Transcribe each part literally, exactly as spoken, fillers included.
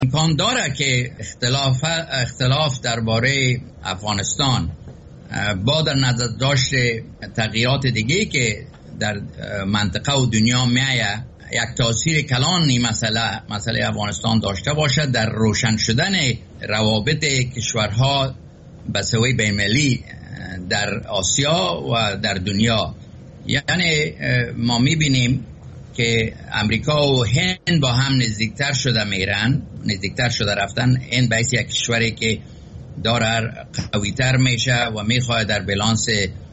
امکان داره که اختلاف اختلاف درباره افغانستان با در نظر داشته تغییرات دیگه که در منطقه و دنیا میایه یک تاثیر کلان این مسئله مسئله افغانستان داشته باشد در روشن شدن روابط کشورها به سوی بین‌المللی در آسیا و در دنیا. یعنی ما میبینیم که امریکا و هند با هم نزدیکتر شده میرن نزدیکتر شده رفتن. هند باعث یک کشوری که داره قویتر میشه و میخواد در بالانس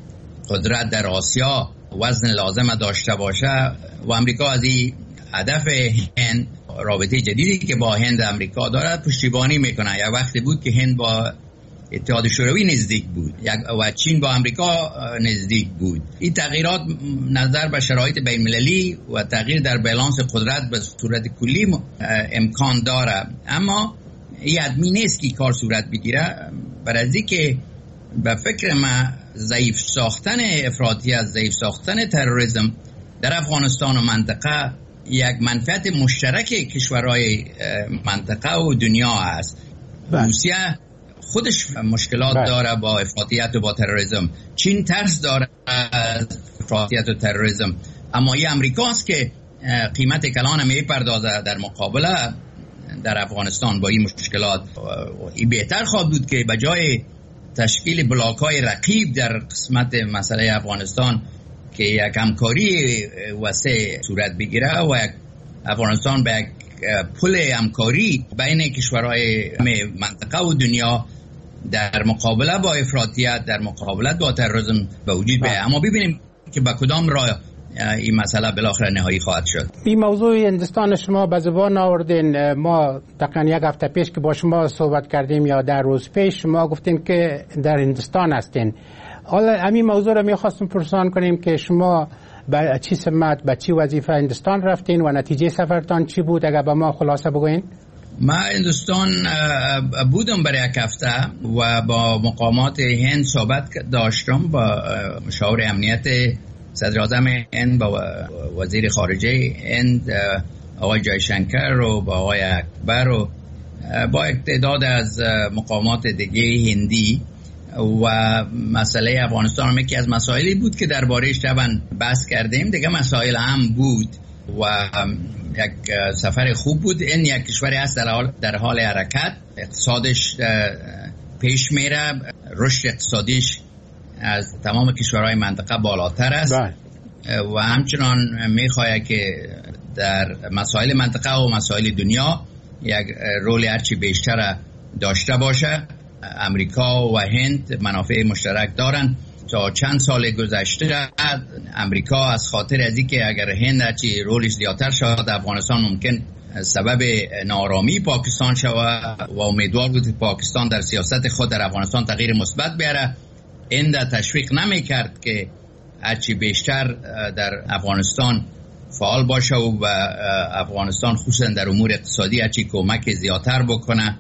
قدرت در آسیا وزن لازم داشته باشه و امریکا از این هدف هند رابطه جدیدی که با هند امریکا دارد پشتیبانی میکنه. یک وقتی بود که هند با اتحاد شوروی نزدیک بود و چین با امریکا نزدیک بود. این تغییرات نظر به شرایط بین‌المللی و تغییر در بالانس قدرت به صورت کلی امکان داره، اما این حتمی نیست که کار صورت بگیره. برای که به فکر ما ضعیف ساختن افراطیت، ضعیف ساختن تروریسم در افغانستان و منطقه یک منفعت مشترک کشورهای منطقه و دنیا است. روسیه خودش مشکلات بله. داره با افراطیت و با تروریسم. چین ترس داره از افراطیت و تروریسم، اما این امریکاست که قیمت کلان میپردازه در مقابله در افغانستان با این مشکلات. این بهتر خواهد بود که بجای تشکیل بلاک‌های رقیب در قسمت مسئله افغانستان که یک همکاری وسیع صورت بگیره و یک افغانستان به یک پل همکاری بین کشورهای منطقه و دنیا در مقابله با افراطیت، در مقابله با تروریسم به وجود بیاید. اما ببینیم که با کدام راه این مسئله بالاخره نهایی خواهد شد. این موضوع هندستان شما به زبان آوردین. ما تقریبا یک هفته پیش که با شما صحبت کردیم یا در روز پیش شما گفتین که در هندستان هستین. حالا همین موضوع رو می‌خواستم پرسان کنیم که شما به چی سمت به چی وظیفه هندستان رفتین و نتیجه سفرتان چی بود؟ اگر به ما خلاصه بگوین. ما هندستان بودم برای یک هفته و با مقامات هند صحبت داشتم، با مشاور امنیت صدر اعظم هند، با وزیر خارجه هند آقای جایشنکر و با آقای اکبر و با یک تعداد از مقامات دیگه هندی. و مسئله افغانستان هم یکی از مسائلی بود که درباره‌اش طبعا بحث کردیم. دیگه مسائل هم بود و یک سفر خوب بود. این یک کشوری است در حال در حال حرکت، اقتصادش پیش میره، رشد اقتصادیش از تمام کشورهای منطقه بالاتر است بای. و همچنان میخواد که در مسائل منطقه و مسائل دنیا یک رول هرچی بیشتر داشته باشه. امریکا و هند منافع مشترک دارن. تا چند سال گذشته امریکا از خاطر از اینکه اگر هند هرچی رولش زیادتر شد افغانستان ممکن سبب نارامی پاکستان شود و امیدوار بود پاکستان در سیاست خود در افغانستان تغییر مثبت بیاره، هند تشویق نمیکرد که هرچی بیشتر در افغانستان فعال باشه و افغانستان خصوصا در امور اقتصادی هرچی کمک زیادتر بکنه.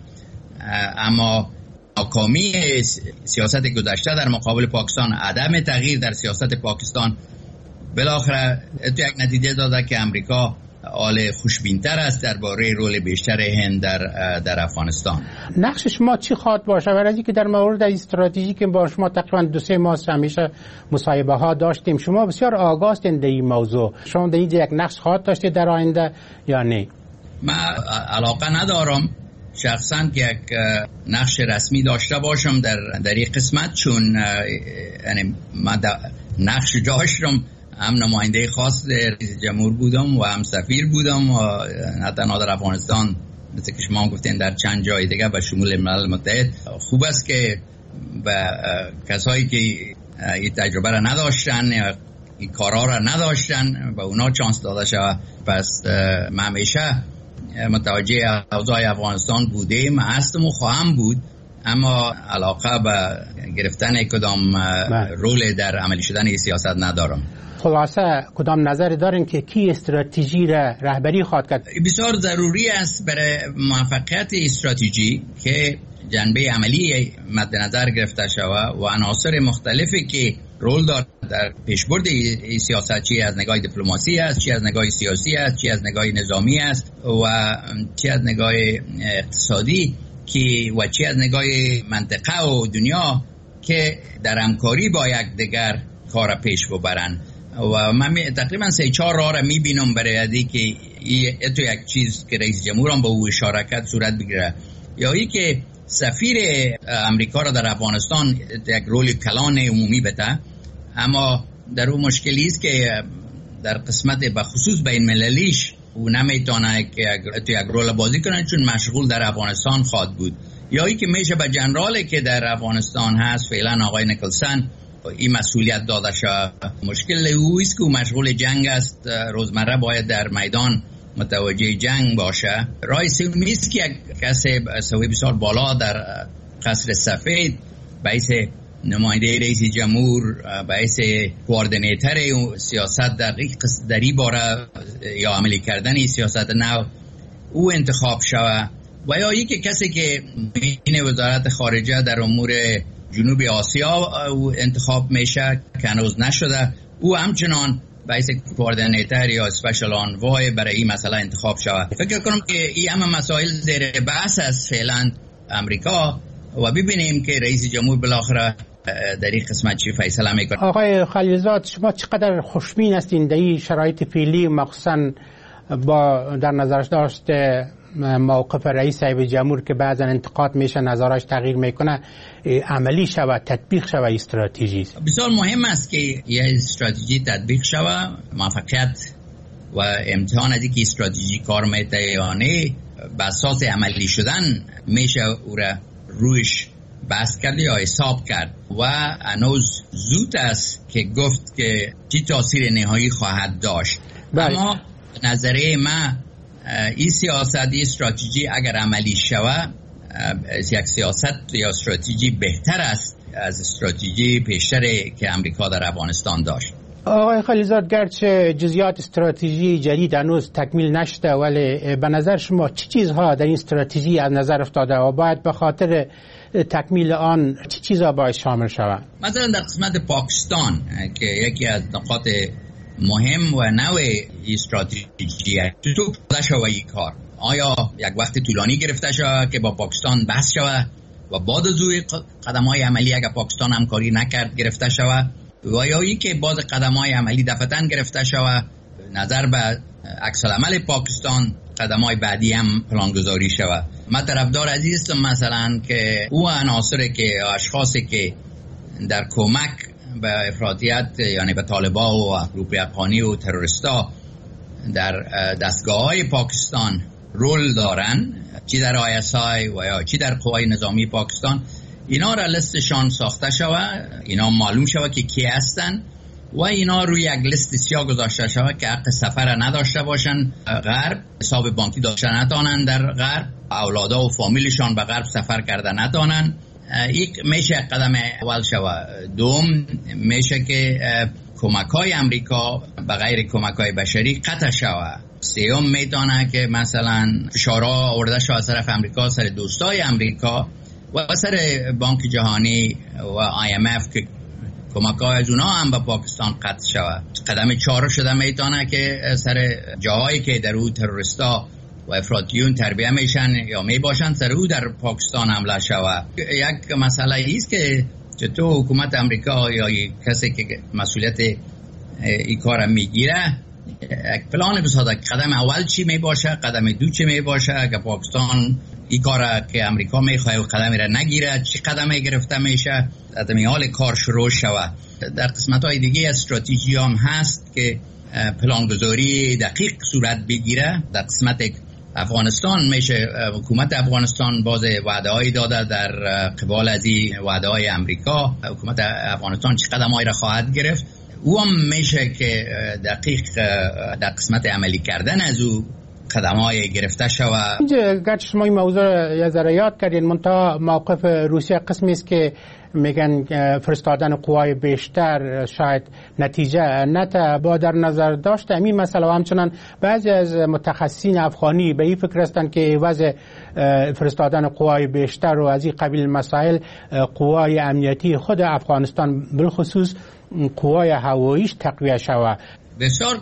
اما ناکامی سیاست گذشته در مقابل پاکستان، عدم تغییر در سیاست پاکستان، بالاخره تو یک نتیجه داده که امریکا حال خوشبین‌تر است درباره رول بیشتر هند در در افغانستان. نقش شما چی خواهد باشه؟ برای اینکه در مورد استراتژی که با شما تقریبا دو سه ماه همیشه مصاحبه ها داشتیم، شما بسیار آگاه هستید در این موضوع. شما در اینجا یک نقش خواهد داشت در آینده یا نه؟ من علاقه ندارم شخصا که یک نقش رسمی داشته باشم در در این قسمت، چون یعنی من نقش داشتم، هم نماینده خاص رئیس جمهور بودم و هم سفیر بودم و نه تنها در افغانستان مثل که شما گفتین در چند جای دیگه به شمول ملل متحد. خوب است که به کسایی که این تجربه را نداشتن یا این کارا را نداشتن به اونا چانس داده شود. پس من همیشه متوجه اوضاع افغانستان بودیم، هستم و خواهم بود، اما علاقه به گرفتن کدام رول در عملی شدن سیاست ندارم. خلاصه کدام نظر دارین که کی استراتژی را رهبری خواهد کرد؟ بسیار ضروری است برای موفقیت استراتژی که جنبه عملی مد نظر گرفته شود و عناصر مختلفی که رول دارد در پیشبرد این سیاست، چی از نگاه دیپلماسی است، چی از نگاه سیاسی است، چی از نگاه نظامی است و چی از نگاه اقتصادی که و چی از نگاه منطقه و دنیا که در همکاری با یک دیگر کار پیش ببرن. و من تقریبا سه چهار راه را میبینم برای ادی که این تو یک چیز که رئیس جمهور هم به او اشاره کرد صورت بگیره، یا ای که سفیر امریکا را در افغانستان یک رول کلان عمومی بده، اما در اون مشکلی است که در قسمت به خصوص بین مللیش او نمیتونه که تو یک رول بازی کنه چون مشغول در افغانستان خواهد بود. یا ای که میشه به جنرالی که در افغانستان هست فعلا آقای نیکلسن این مسئولیت داده شد. مشکل او است که او مشغول جنگ است، روزمره باید در میدان متوجه جنگ باشه. راه سومی است که کسی سوی بسیار بالا در قصر سفید باعث نماینده رئیس جمهور، باعث کوردینیتر سیاست در در این باره یا عملی کردن سیاست نو او انتخاب شود. و یا یکی کسی که این وزارت خارجه در امور جنوب آسیا او انتخاب میشه که هنوز نشده، او همچنان باعث کوردینیتر یا اسپیشل آنوای برای این مسئله انتخاب شود. فکر کنم که این همه مسائل زیر بحث است فعلا امریکا و ببینیم که رئیس جمهور بالاخره در این قسمت چی فیصله میکنه. آقای خلیلزاد، شما چقدر خوشبین هستین در این شرایط فعلی، مخصوصا با در نظرش داشته موقف رئیس جمهور که بعضا انتقاد میشه نظرش تغییر میکنه، عملی شود، تطبیق شود استراتژی؟ بسیار مهم است که یه استراتژی تطبیق شود. موفقیت و امتحان از اینکه استراتژی کار میته یا نه به اساس عملی شدن میشه او را رویش بحث کرد یا حساب کرد و هنوز زود است که گفت که چی تاثیر نهایی خواهد داشت. بله. اما نظریه ما این سیاست، این استراتژی اگر عملی شود یک سیاست یا استراتژی بهتر است از استراتژی پیشتری که امریکا در افغانستان داشت. آقای خلیلزاد، گرچه جزئیات استراتژی جدید هنوز تکمیل نشده، ولی به نظر شما چه چیزها در این استراتژی از نظر افتاده و باید به خاطر تکمیل آن چه چیزها باید شامل شود؟ مثلا در قسمت پاکستان که یکی از نقاط مهم و نوع استراتژی تو داده شود این کار، آیا یک وقت طولانی گرفته شود که با پاکستان بحث شود و بعد از او قدم‌های عملی اگر پاکستان همکاری نکرد گرفته شود، و یا ای که بعض قدم‌های عملی دفعتاً گرفته شود نظر به عکس العمل پاکستان قدم‌های بعدی هم پلانگذاری شود. من طرفدار عزیز مثلا که او عناصری که اشخاصی که در کمک به افراطیت یعنی به طالبان و گروپ افغانی و تروریستا در دستگاه‌های پاکستان رول دارن، چی در آی اس آی و یا چی در قوای نظامی پاکستان، اینا را لستشان ساخته شود، اینا معلوم شود که کی هستن و اینا روی یک لیست سیاه گذاشته شود که حق سفر نداشته باشن غرب، حساب بانکی داشته نتانن در غرب، اولادا و فامیلشان به غرب سفر کرده نتانن. یک میشه قدم اول شود. دوم میشه که کمک‌های امریکا به غیر کمک‌های بشری قطع شود. سوم میتونه که مثلا فشارها آورده شود از طرف امریکا سر دوستای امریکا و سر بانک جهانی و آی ام اف که کمک‌های از اونها هم به پاکستان قطع شود. قدم چهارم شده میتونه که سر جاهایی که در اون تروریستا و افراطیون تربیه میشن یا میباشن سر او در پاکستان حمله شود. یک مسئله ایست که چطور حکومت امریکا یا کسی که مسئولیت این کار میگیره یک پلان بسازه. قدم اول چی میباشه، قدم دو چی میباشه، اگر پاکستان این کار که امریکا میخواه و قدمی را نگیره چی قدمی گرفته میشه از این حال کار شروع شود. در قسمت های دیگه استراتژی هم هست که پلانگذاری دقیق صورت بگیره. در قسمت افغانستان میشه حکومت افغانستان باز وعده هایی داده در قبال از این وعده های امریکا، حکومت افغانستان چه قدم هایی را خواهد گرفت، او هم میشه که دقیق در قسمت عملی کردن از او قدم های گرفته شود. گرچه شما این موضوع یه ذره یاد کردین، منتها موقف روسیه قسمی است که میگن فرستادن قوای بیشتر شاید نتیجه نته. با در نظر داشت همین مسئله و همچنان بعضی از متخصصین افغانی به این فکر هستند که وضع فرستادن قوای بیشتر و از این قبیل مسائل قوای امنیتی خود افغانستان بالخصوص قوای هواییش تقویه شود. بسیار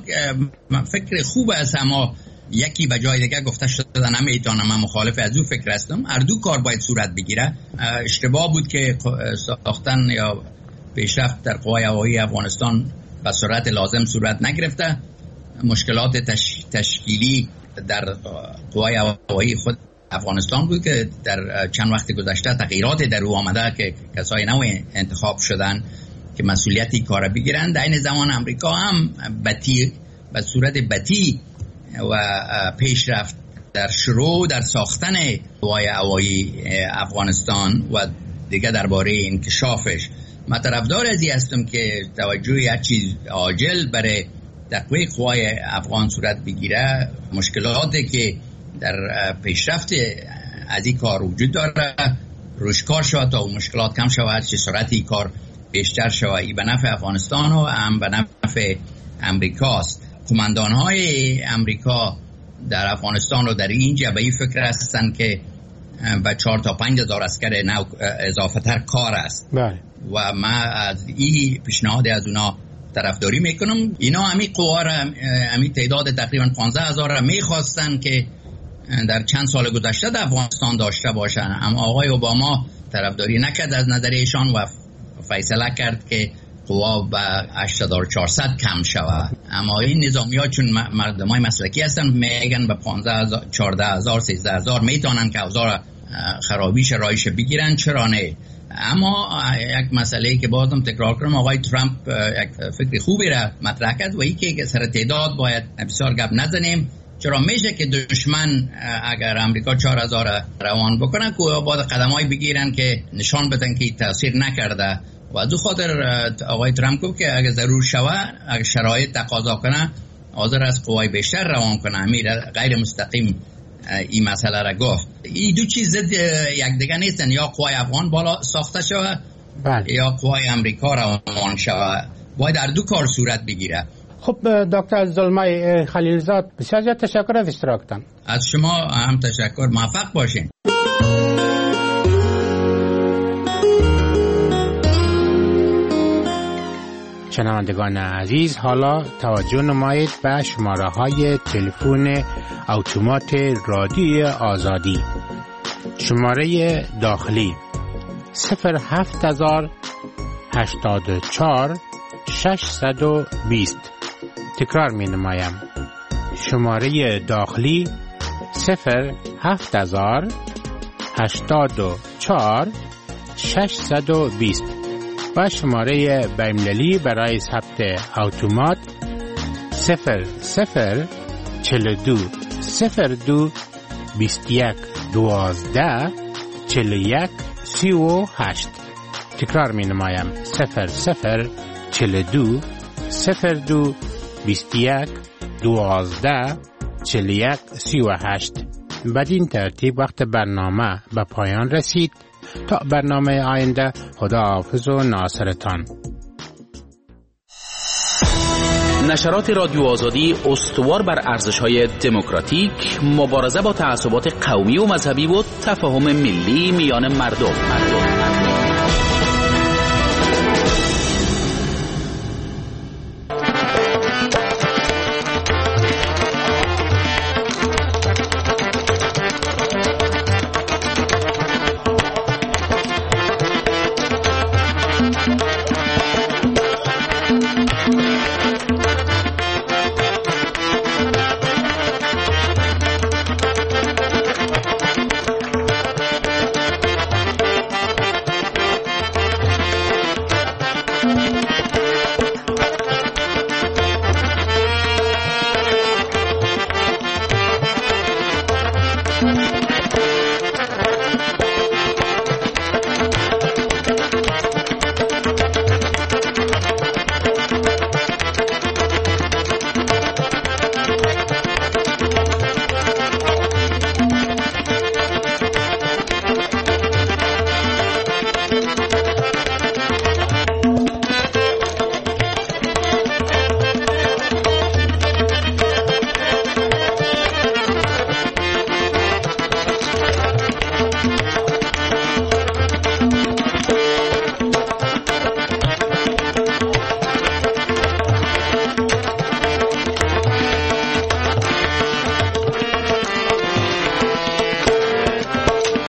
فکر خوب است، اما یکی به جای دیگه گفته شده نمیتونم، من مخالف از او فکر هستم. هر دو کار باید صورت بگیره. اشتباه بود که ساختن یا پیشرفت در قوای هوایی افغانستان به صورت لازم صورت نگرفته. مشکلات تش... تشکیلی در قوای هوایی خود افغانستان بود که در چند وقت گذشته تغییرات در او آمده که کسای نو انتخاب شدن که مسئولیتی کار بگیرند. در این زمان امریکا هم بطی به صورت بطی و پیشرفت در شروع در ساختن قوای هوایی افغانستان و دیگه درباره انکشافش. من طرفدار ازی هستم که توجه هر چیز عاجل برای تقویه قوای افغان صورت بگیره. مشکلاتی که در پیشرفت از این کار وجود داره روشکار شود تا مشکلات کم شود، چه سرعتی کار بیشتر شود. ای به نفع افغانستان و هم به نفع امریکاست. کماندان های امریکا در افغانستان و در اینجا به این فکر هستن که به چهار تا پنج هزار اسکر نو اضافه تر کار است. بله. و ما از این پیشنهاد از اونا طرفداری میکنم. اینا همی قوا را، همی تعداد تقریبا پانزده هزار را میخواستن که در چند سال گذشته در افغانستان داشته باشن، اما آقای اوباما طرفداری نکرد از نظرشان و فیصله کرد که قوا به هشت هزار و چهارصد کم شود. اما این نظامی ها چون مردم های مسلکی هستن میگن به پانزده هزار، چهارده هزار، سیزده هزار میتونن که اوضاع خرابیش رایش بگیرن، چرا نه؟ اما یک مسئله که بازم تکرار کنم، آقای ترامپ یک فکر خوبی را مطرح کرد و این که سر تعداد باید بسیار گپ نزنیم. چرا میشه که دشمن اگر امریکا چهار هزار روان بکنه که باید قدمای بگیرن که نشان بدن که تاثیر نکرده. و از خاطر آقای ترامپ گفت که اگر ضرور شود، اگر شرایط تقاضا کنه، حاضر از قوای بیشتر روان کنه. امیر غیر مستقیم این مسئله را گفت. این دو چیز ضد یک دیگه نیستن، یا قوای افغان بالا ساخته شود بله. یا قوای امریکا روان شود. باید در دو کار صورت بگیره. خب دکتر زلمای خلیلزاد، بسیار تشکر از اشتراکتان. از شما هم تشکر. موفق باشین. شنوندگان عزیز، حالا توجه نمایید به شماره های تلفن اتومات رادیو آزادی. شماره داخلی صفر هفت هزار هشتاد و چهار ششصد و بیست. تکرار می نمایم. شماره داخلی صفر هفت هزار هشتاد و چهار ششصد و بیست و شماره بین‌المللی برای ثبت اتومات صفر صفر چهل و دو صفر دو بیست و یک دوازده چهل و یک سی و هشت. تکرار می نمایم. صفر صفر چهل و دو صفر دو بیست و یک دوازده چهل و یک سی و هشت. بدین ترتیب وقت برنامه به پایان رسید. تا برنامه آینده، خدا حافظ و ناصرتان. نشرات رادیو آزادی استوار بر ارزش‌های دموکراتیک، مبارزه با تعصبات قومی و مذهبی و تفاهم ملی میان مردم.